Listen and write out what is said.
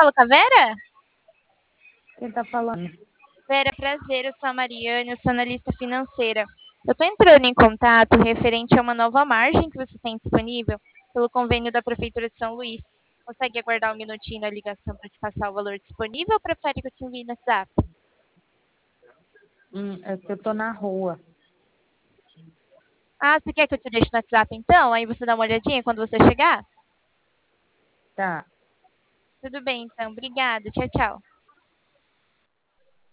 falo com a Vera? Quem tá falando? Vera, prazer, eu sou a Mariana, eu sou analista financeira. Eu estou entrando em contato referente a uma nova margem que você tem disponível pelo convênio da Prefeitura de São Luís. Consegue aguardar um minutinho na ligação para te passar o valor disponível ou prefere que eu te envie no WhatsApp? É que eu tô na rua. Ah, você quer que eu te deixe no WhatsApp então? Aí você dá uma olhadinha quando você chegar? Tá. Tudo bem, então. Obrigada. Tchau, tchau.